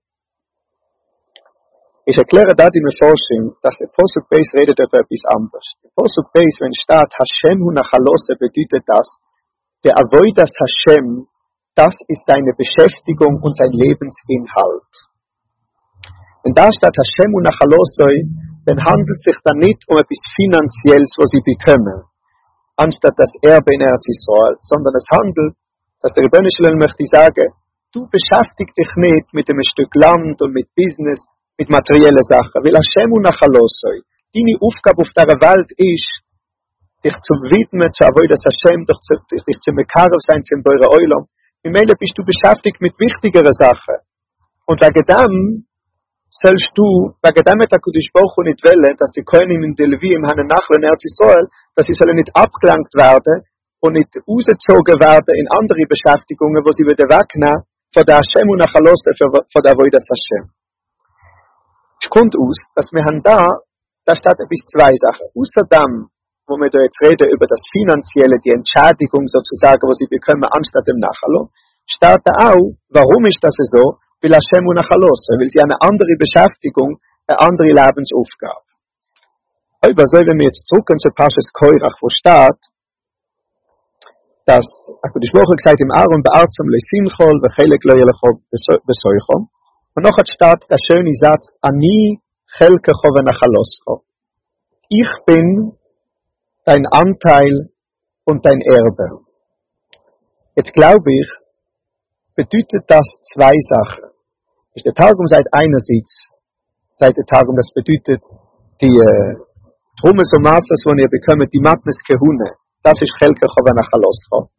Ich erkläre da die Meforschim, dass der Posuk Beis redet über etwas anderes. Der Posuk Beis, wenn steht Hashem hu nachalose, bedeutet das, der Avodas Hashem, das ist seine Beschäftigung und sein Lebensinhalt. Wenn da steht Hashem und Nachalosoi, dann handelt es sich dann nicht um etwas Finanzielles, was sie bekommen, anstatt das Erbe in Eretz Israel, sondern es handelt, dass der Rebbeinu Shalom möchte sagen, du beschäftigst dich nicht mit einem Stück Land und mit Business, mit materiellen Sachen, weil Hashem und Nachalosoi, deine Aufgabe auf dieser Welt ist, dich zu widmen, zu Avodas Hashem, dich zu Mekarev sein, zu Beure Eulam. Im Ende bist du beschäftigt mit wichtigeren Sachen. Und wegen dem sollst du, wegen dem hat HaKadosh Baruch Hu nicht wollen, dass die Kohanim in der Levim haben nachher in Eretz Israel, dass sie sollen nicht abgelenkt werden und nicht rausgezogen werden in andere Beschäftigungen, wo sie wieder wegnehmen von der Hashem und Nachalose, von der Avodas Hashem. Es kommt aus, dass wir haben da steht bis zwei Sachen. Außerdem, wo wir da jetzt reden über das Finanzielle, die Entschädigung sozusagen, wo sie bekommen, anstatt dem Nachalo, steht da auch, warum ist das so? Weil Hashem und Nachalose, weil sie eine andere Beschäftigung, eine andere Lebensaufgabe. Aber so, wenn wir jetzt zurückgehen zu Parshas Koirach, wo steht, dass HaKadosh Baruch Hu gesagt im Aaron be'arzam lesimchol v'chelek lo yelecho besoichom. Und noch steht der schöne Satz, Ani chelkecho v'nachaloscho. Ich bin dein Anteil und dein Erbe. Jetzt glaube ich, bedeutet das zwei Sachen. Ist der Targum sagt einerseits, der Targum, das bedeutet die Trumes und Masters, die ihr bekommt, die Matnes Kehune, das ist Chelke Chova Nachaloscha.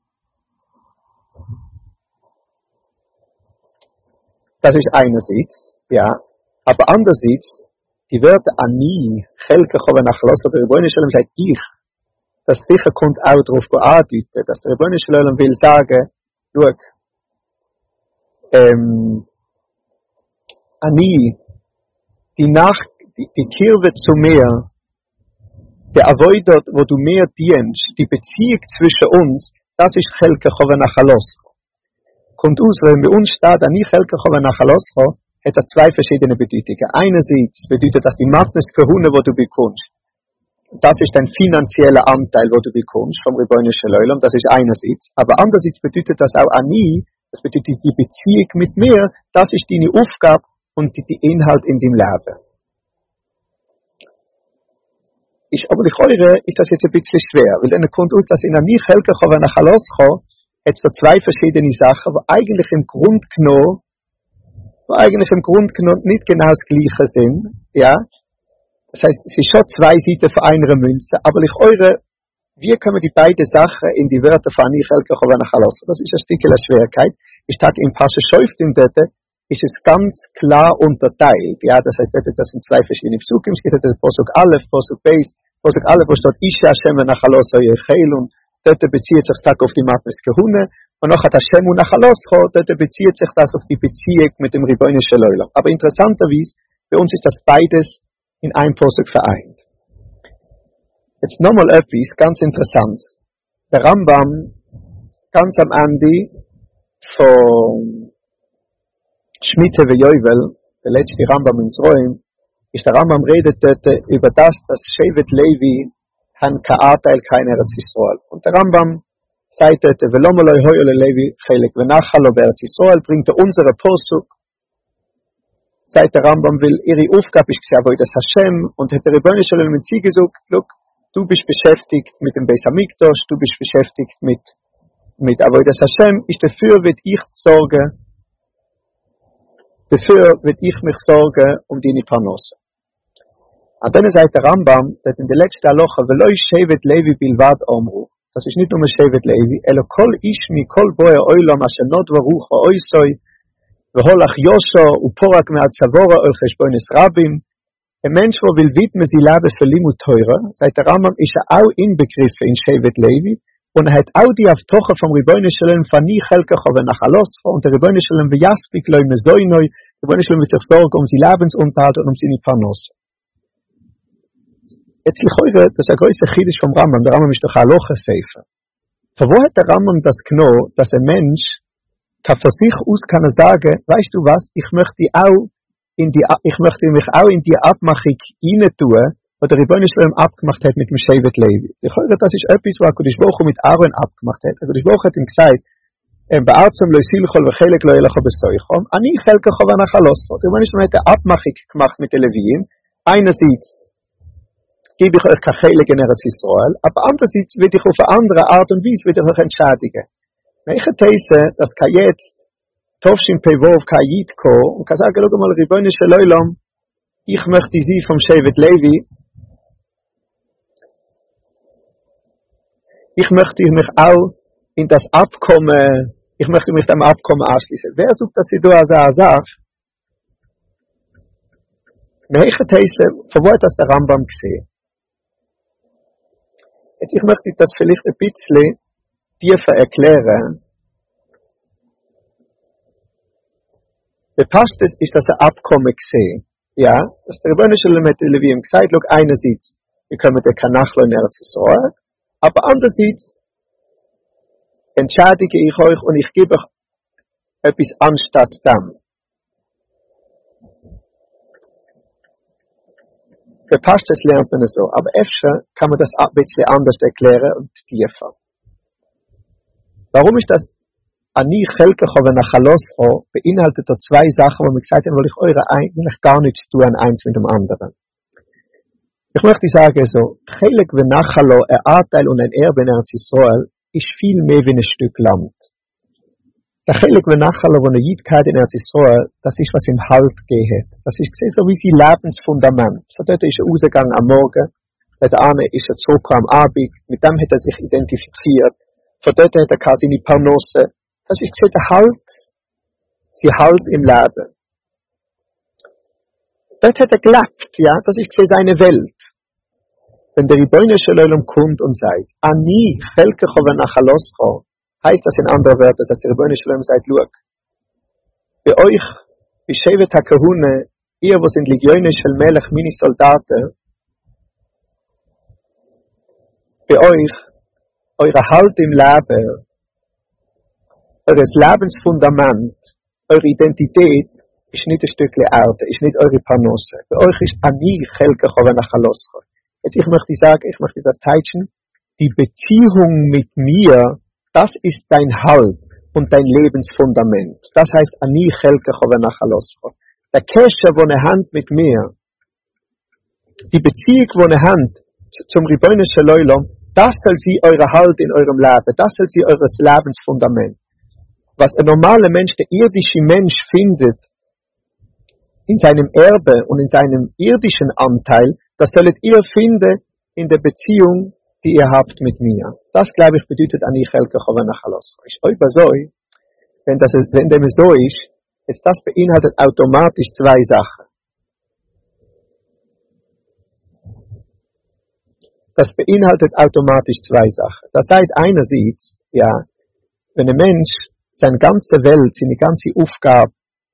Das ist einerseits, ja, aber andererseits, die Wörter Ani, Chelke Chova Nachaloscha, der Rebbeinu Shalom sagt ich, das sicher kommt auch darauf andeuten, dass der Rebbeinu Shalom will sagen, schau, Ani, die Kirche zu mir, der Avoidot, wo du mir dienst, die Beziehung zwischen uns, das ist Chelke Chova Nachaloscha. Kommt aus, wenn bei uns steht, Ani Chelke Chova Nachaloscha, hat das zwei verschiedene Bedeutungen. Einerseits bedeutet das die Matnes Kehune, wo du bekommst. Das ist dein finanzieller Anteil, wo du bekommst vom Rebbeinu Shalom, das ist einerseits. Aber andererseits bedeutet das auch Ani, das bedeutet die Beziehung mit mir, das ist deine Aufgabe und die Inhalt in deinem Leben. Aber ich höre, ist das jetzt ein bisschen schwer, weil dann kommt aus, dass in Ani Chelke Chova Nachaloscha hat so zwei verschiedene Sachen, die eigentlich im Grund genommen nicht genau das Gleiche sind, ja. Das heißt, es ist schon zwei Seiten von einer Münze, aber ich höre, wie können wir die beiden Sachen in die Wörter von Ani Chelke Chova Nachaloscha? Das ist ein Stück der Schwierigkeit. Ich sage, im Pasche Schäuftim dort ist es ganz klar unterteilt. Ja, das heißt, das sind zwei verschiedene Psukim. Es gibt Posuk Aleph, Posuk Beis, Posuk Aleph, wo steht Ishe Hashem Nachaloscha Yechel und dort bezieht sich das auf die Matnes Gehune, und noch hat Hashem und Nachaloscho, dort bezieht sich das auf die Beziehung mit dem Ribono Shel Olam. Aber interessanterweise, bei uns ist das beides in einem Posuk vereint. Jetzt nochmal etwas ganz Interessantes. Der Rambam, ganz am Ende von Schmitte ve Yovel, der letzte Rambam ins Räum, ist der Rambam redet dort über das, dass Shevet Levi han ka'atel kein Eretz Yisrael. Und der Rambam sagt dort, velomoloi hoyole Levi chelek venachalo be'Eretz Yisrael, bringt er unsere Posuk, sagt der Rambam, will ihre Aufgabe ist gesehen, wo das Hashem, und hat der Ribono Shel Olam mit sie gesagt, look, du bist beschäftigt mit dem Beis Hamikdash, du bist beschäftigt mit Avodas Hashem, dafür wird ich mich sorgen um deine Parnasse. An dieser Seite der Rambam, dass in der letzten Halacha, veloi Shevet Levi bilvad omru, das ist nicht nur Shevet Levi, elo kol ish mi kol boer oilam asher not varucha oisoi, veholach yosho uporak me'atzavora ol cheshbonis rabim. Ein Mensch, der will widmen, sie leben für Limut Teure, seit der Rambam ist auch inbegriffen in Shevet Levi, und hat auch die Avtoche vom Ribono Shel Olam Fani Chelkecho venachaloscho, und der Ribono Shel Olam v'yaspik lo mezoinoi, der Ribono Shel Olam wird sich sorgen um sie Lebensunterhalt und um seine Parnasse. Jetzt ich höre, das ist ein größer Chiddush vom Rambam, der Rambam ist doch Halacha Sefer. Von wo hat der Rambam das genommen, dass ein Mensch von sich aus kann sagen, weißt du was, ich möchte mich auch in die Abmachung hineintun, was der Ribono Shel Olam abgemacht hat mit dem Shevet Levi. Ich höre, das ist etwas, was HaKadosh Baruch Hu mit Aaron abgemacht hat. HaKadosh Baruch Hu hat ihm gesagt, Be'arzum lo silchol v'chelek lo yelecho besoichom, ani chelkecho v'nachaloscho. Der Ribono Shel Olam hat eine Abmachung gemacht mit den Levien. Einerseits gebe ich euch kein Chelek in Eretz Yisrael, aber andererseits will ich auf eine andere Art und Weise euch entschädigen. Welche These, das kann jetzt Tovshin Pevov kann Yitko und kann sagen, schau mal, Ribono Shel Olam, ich möchte sie vom Shevet Levi, ich möchte mich auch in das Abkommen, ich möchte mich dem Abkommen anschließen. Wer sucht, dass sie da sagt? Welche These, von wo hat das der Rambam gesehen? Jetzt, ich möchte das vielleicht ein bisschen tiefer erklären. Bepasst es, ist das ein Abkommen gesehen. Ja, das der Ribono Shel Olam hat den Levien gesagt, schau, einerseits, wir können der Kanachlo in Eretz Yisrael, aber andererseits entschädige ich euch und ich gebe euch etwas anstatt dem. Bepasst es, lernt man es so, aber öfter kann man das ein bisschen anders erklären und tiefer. Warum ist das Ani Chelkecho venachaloscho beinhaltet da zwei Sachen, wo wir gesagt haben, weil ich eure eigentlich gar nichts tun, eins mit dem anderen. Ich möchte sagen so, Chelek venachalo, ein Anteil und ein Erbe in Eretz Yisrael, ist viel mehr wie ein Stück Land. Der Chelek venachalo, wo eine Jidkeit in Eretz Yisrael, das ist, was ihm Halt geht. Das ist gesehen, so wie sein Lebensfundament. Von dort ist er rausgegangen am Morgen, bei der eine ist er zurückgekommen am Abend, mit dem hat er sich identifiziert. Von dort hat er seine Parnasse. Das ist gesehen, der Halt, sie Halt im Leben. Dort hat er gelebt, ja, das ist gesehen seine Welt. Wenn der Ribono Shel Olam kommt und sagt, Ani Chelkecho venachaloscho, heißt das in anderen Wörtern, dass der Ribono Shel Olam sagt, schau, bei euch, bei Shevet HaKahune, ihr, wo sind Legionen Shel Melech, meine Soldaten, bei euch, eure Halt im Leben, eures Lebensfundament, eure Identität, ist nicht ein Stückchen Erde, ist nicht eure Parnasse. Bei euch ist Ani Chelkecho venachaloscho. Jetzt ich möchte das teitschen, die Beziehung mit mir, das ist dein Halt und dein Lebensfundament. Das heißt, Ani Chelkecho venachaloscho. Der Kesher, wo eine Hand mit mir, die Beziehung, wo eine Hand zum Ribono Shel Olam, das soll sie eure Halt in eurem Leben, das soll sie eures Lebensfundament. Was ein normaler Mensch, der irdische Mensch findet, in seinem Erbe und in seinem irdischen Anteil, das sollt ihr finden in der Beziehung, die ihr habt mit mir. Das, glaube ich, bedeutet Ani Chelkecho venachaloscho. Ist euch so, wenn dem so ist, jetzt das beinhaltet automatisch zwei Sachen. das beinhaltet automatisch zwei Sachen. Das heißt einerseits, ja, wenn ein Mensch seine ganze Welt, seine ganze Aufgabe,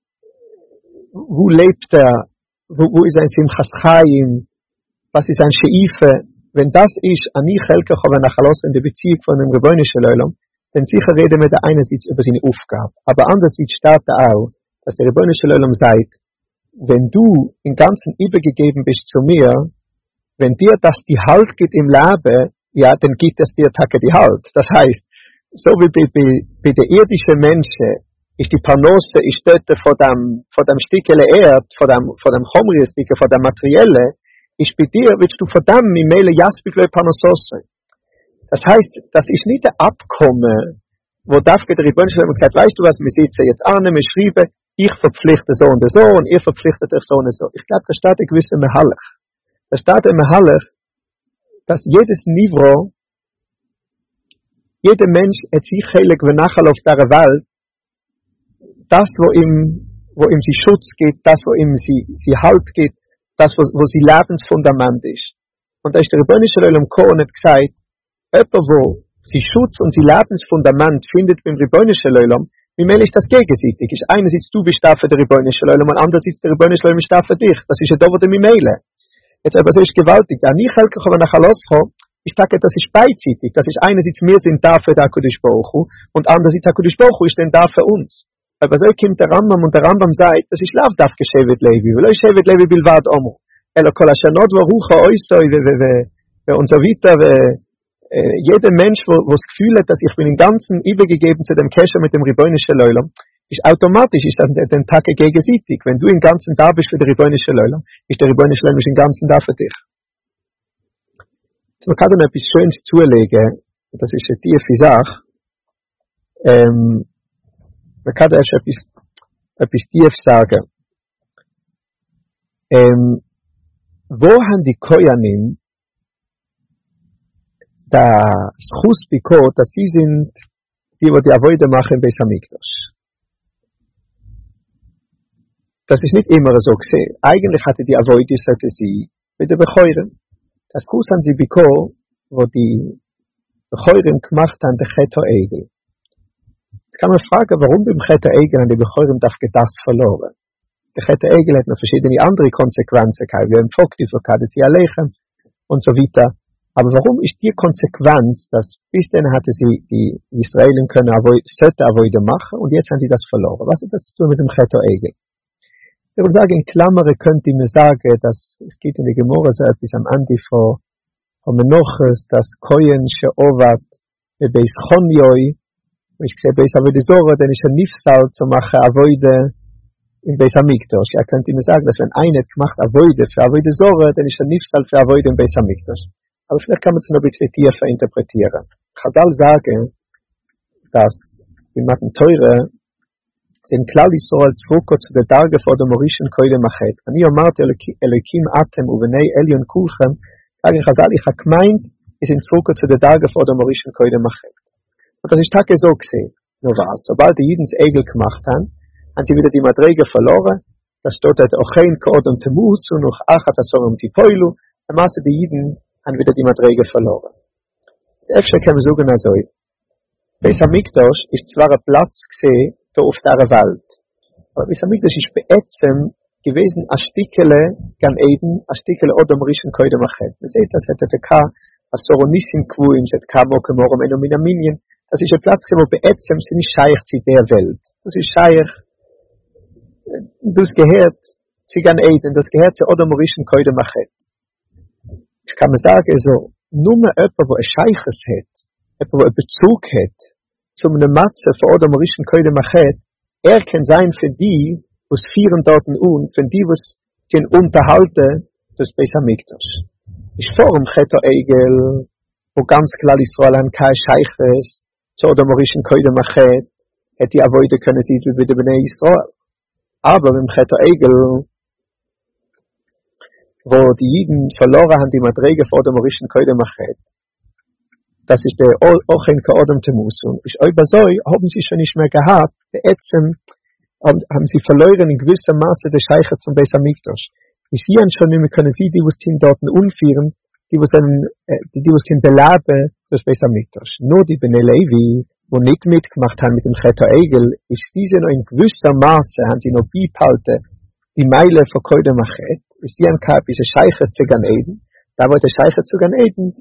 wo lebt er, wo ist ein Simchas Chaim, was ist ein Scheife, wenn das ist, ani Chelke Chova Nachalos, in der Beziehung von dem Rebbeinu Shel Olam, dann sicher reden wir da einerseits über seine Aufgabe. Aber andererseits steht da auch, dass der Rebbeinu Shel Olam sagt, wenn du im Ganzen übergegeben bist zu mir, wenn dir das die Halt gibt im Leben, ja, dann gibt es dir Tage die Halt. Das heißt, so wie bei der irdischen Menschen, ist die Parnose, ist dort von dem Stückele Erd, von dem Chomri-Stücke, von dem Materielle, ist bei dir, willst du von dem im Mele Jaspikle Parnosose. Das heißt, das ist nicht ein Abkommen, wo David der Rebbeinu Shel Olam gesagt, weißt du was, wir sitzen jetzt an, wir schreiben, ich verpflichte so und so und ihr verpflichtet euch so und so. Ich glaube, da steht ein gewisser Mehalach. Da steht ein Mehalach, dass jedes Niveau, jeder Mensch hat sich heilig v'nachal auf der Welt, das, wo ihm sie Schutz gibt, das, wo ihm sie Halt gibt, das, wo sie Lebensfundament ist. Und da ist der Rebbeinu Shel Olam gekommen und hat gesagt, jemand, wo sie Schutz und sie Lebensfundament findet beim Rebbeinu Shel Olam, wie mehr ist das gegenseitig? Ist einerseits du bist da für den Rebbeinu Shel Olam und andererseits der Rebbeinu Shel Olam ist da für dich. Das ist ja da, wo du mich meile. Jetzt aber so ist gewaltig. Da nicht Chelke Chova Nachalos, ich sage, das ist beidseitig. Das ist einerseits wir sind da für den HaKadosh Baruch Hu und andererseits HaKadosh Baruch Hu ist dann da für uns. Aber so kommt der Rambam und der Rambam sagt, das ist lauf daf geshevet Levi, weil euch Shevet Levi bilvad omo. Elo kol hashanot varucha oisoi und so weiter. Jeder Mensch, wo das Gefühl hat, dass ich bin im Ganzen übergegeben zu dem Kesher mit dem Rebbeinu Shel Olam, ist automatisch, ist das den Tag gegenseitig. Wenn du im Ganzen da bist für den Rebbeinu Shel Olam, ist der Rebbeinu Shel Olam im Ganzen da für dich. Jetzt man kann dann etwas Schönes zulegen, das ist eine tiefe Sache. Man kann erst etwas tief sagen. Wo haben die Koyanim das Chus Bikot, dass sie sind, die Avoide machen im Beis Hamikdash. Das ist nicht immer so gesehen. Eigentlich hatte die Avoide, sollte sie mit der Becheuren. Das Chus haben sie Bikot, wo die Becheuren gemacht haben, der Chet Egel. Jetzt kann man fragen, warum beim Chet Egel an die Becheuren darf das verloren. Der Chet Egel hat noch verschiedene andere Konsequenzen gehabt, wie ein Fogti, verkadet sie Alechem und so weiter. Aber warum ist die Konsequenz, dass bis dann hatte sie die Israelen können sollte Avoide machen und jetzt haben sie das verloren? Was hat das zu tun mit dem Chet Egel? Ich würde sagen, in Klammern könnte ich mir sagen, dass es geht in der Gemorre so etwas am Ende von Menoches, dass Koyen Sheovat Beis Chonjoi, ich sehe Beis Avoide Zora, dann ist Nifsal zu machen Avoide im Beis Hamikdash. Ja, könnte ich mir sagen, dass wenn einer gemacht Avoide für Avoide Zora, dann ist Nifsal für Avoide im Beis Hamikdash. Aber vielleicht kann man es noch ein bisschen tiefer interpretieren. Chazal sagen, dass die Matten Teure sind klar Yisrael zurück zu der Tage vor dem Morischen Koide Machet. Ani omarte Elokim Atem uvenei Elion Kulchem, sagen Chazal, ich habe gemeint, wir sind zurück zu der Tage vor dem Morischen Koide Machet. Und das ist Tage so gesehen. Nur was, sobald die Jiden das Egel gemacht haben sie wieder die Madrege verloren. Das steht dort Ochein Koodom Temus und noch Achat Asorum Tipoilu. Der Maße die Jiden haben wieder die Madrege verloren. Das Efsche kann man sagen also, Beis Hamikdash ist zwar ein Platz gesehen, da auf der Welt. Aber Beis Hamikdash ist beätzem gewesen, a Stickele, Gan Eden, a Stickele Odom Rishon Koide Machet. Man sieht, das hat der K, a Soronissim Kuim, set K Moke Morum Eno Minaminien. Das ist ein Platz, wo beätzem sie nicht scheich zu der Welt. Das ist scheich, das gehört zu Gan Eden, das gehört zu Odom Rishon Koide Machet. Ich kann mir sagen, so, nur jemand, wo ein Scheiches hat, jemand, wo ein Bezug hat, zu einer Matze von Odom Rishon Koide Machet, kann sein für die, wo es führen dort und für die, wo es den unterhalten, das Beis Hamikdash. Ich vor dem Chet Egel, wo ganz klar Israel haben kein Scheiches, zu Odom Rishon Koide Machet, hätte die Avoide können sie wie der Bnei Israel. Aber im Chet Egel, wo die Jiden verloren haben, die Madrege vor dem Rishon Koide Machet. Das ist der Ochen Koodom Temus. Und ich euch so, haben sie schon nicht mehr gehabt, haben sie verloren in gewissem Maße der Scheiche zum Beis Hamikdash. Ich sehe schon nicht mehr, können sie die Wustin dort umführen, die was in Belabe das Beis Hamikdash. Nur die Bnei Levi, wo nicht mitgemacht haben mit dem Chet HaEgel, ist sie noch in gewisser Maße, haben sie noch beibehalten, die Meile von Koidem Achet, ist sie an Kap, ist Scheiche zu Gan Eden, da wo der Scheiche zu Gan Eden,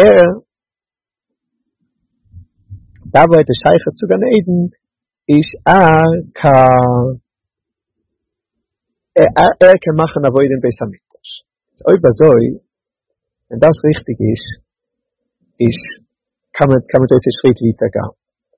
da wo der Scheiche zu Gan Eden, ist kann machen, aber in den Beis Hamikdash. Das ist wenn das richtig ist, kann man diesen Schritt weitergehen.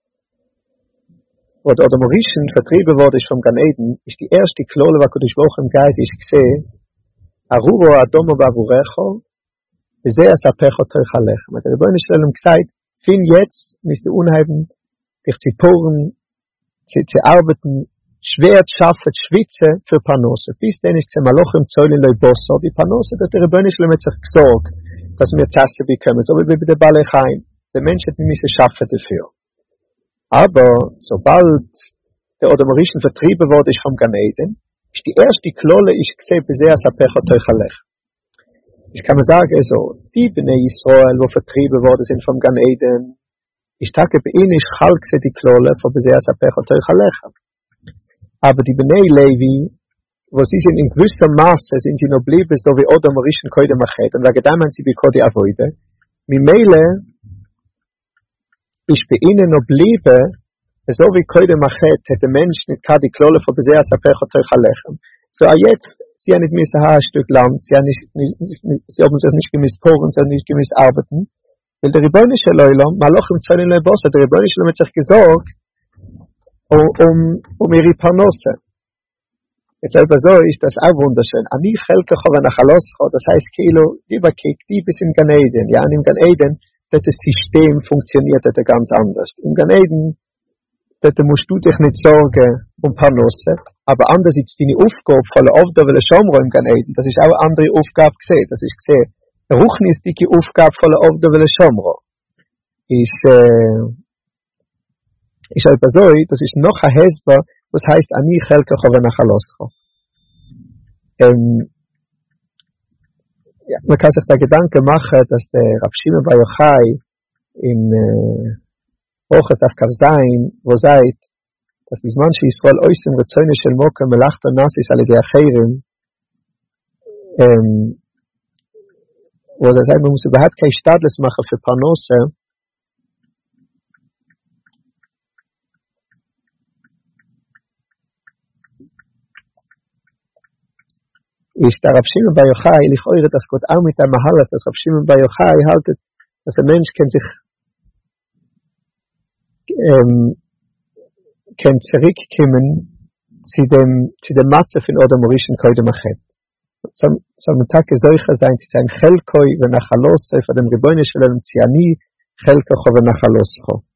Wo der Adamorischen vertrieben wurde vom Gan Eden, ist die erste Klole, was Kodesh Baruch im Geist ist gesehen, Aruro Adomo Bavurecho, Bezeh Asapecho Teuchalechem. Der Rebbeinu Shalom gesagt, fin jetzt, müsst ihr unheimen, dich zu poren, zu arbeiten, schwer schaffen, schwitzen für Panose. Bis dann ist es Maloch im Zoll in Leubosso, die Panose, dass der Rebbeinu Shalom hat sich gesorgt, dass wir Zasse bekommen, so wie bei der Balechaim. Der Mensch hat nicht müssen schaffen dafür. Aber sobald der Adamorischen vertrieben wurde vom Gan Eden, ist die erste Klolle, ich gesehen, Bezeh Asapecho Teuchalechem. Ich kann mir sagen, so, die Bnei Israel, wo vertrieben worden sind vom Gan Eden, ich tage bei ihnen, ich halte die Klolle von Bezeh Asapecho Teuchalechem. Aber die Bnei Levi, wo sie sind in gewisser Maße, sind sie noch blieben, so wie Adamorischen Koidem Achet, und wegen dem haben sie Bikodi Avoide. Mimele ist bei ihnen noch blieben, so wie Koidem Achet, hat der Mensch nicht die Klolle von Bezeh Asapecho Teuchalechem. So jetzt, sie haben nicht müssen ein Stück Land, sie haben sich nicht gemisst poren, sie haben nicht gemisst arbeiten, weil der Rebbeinu Shalom, Maloch im Zoll in Leubosso, der Rebbeinu Shalom hat sich gesorgt, um ihre Parnose. Jetzt selber so ist das auch wunderschön. Ani Chelkecho v'Nachaloscho, das heißt, Kilo, lieber Kik, die bis im Gan Eden. Ja, und im Gan Eden, das System funktioniert ganz anders. Im Gan Eden, da musst du dich nicht sorgen Parnose, aber anders ist deine Aufgabe voller Ovda v'le Shomro im Gan Eden. Das ist auch eine andere Aufgabe gesehen. Das ist gesehen. Ruchni ist die Aufgabe voller Ovda v'le Shomro. Ist aber so, das ist noch ein Hezber, was heißt Ani Chelkecho v'Nachaloscho. Ja, man kann sich da Gedanken machen, dass der Rab Shimon Bar Yochai in Hoches Daf Kav Zayin, wo sagt, dass bis manche Israel oisem Rezone shel Mokem melachto nasis al yedei Acherim, wo er sagt, man muss überhaupt kein Stadles machen für Parnose, ist der Rab Shimon Bar Yochai, ich eure das Gott auch mit einem Mahalat, dass Rab Shimon Bar Yochai haltet, dass ein Mensch kann zurückkommen zu dem Matze von Adamorischen Koidem Achet. Soll man Tag solcher sein, zu sein Chelkoi v'Nachaloscho, von dem Rebbeinu Shalom Ziani, Chelkecho v'Nachaloscho.